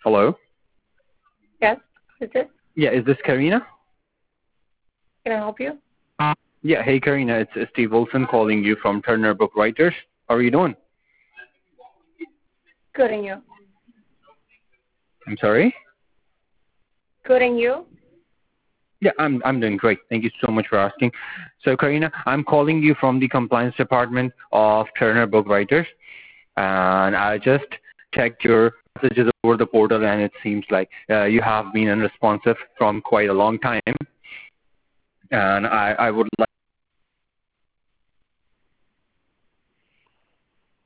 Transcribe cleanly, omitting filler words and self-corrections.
Hello? Yes, is it? Yeah, is this Karina? Can I help you? Yeah, hey Karina, it's Steve Wilson calling you from Turner Book Writers. How are you doing? Good, and you? I'm sorry? Good, and you? Yeah, I'm doing great. Thank you so much for asking. So Karina, I'm calling you from the compliance department of Turner Book Writers, and I just checked your messages over the portal, and it seems like you have been unresponsive from quite a long time, and I would like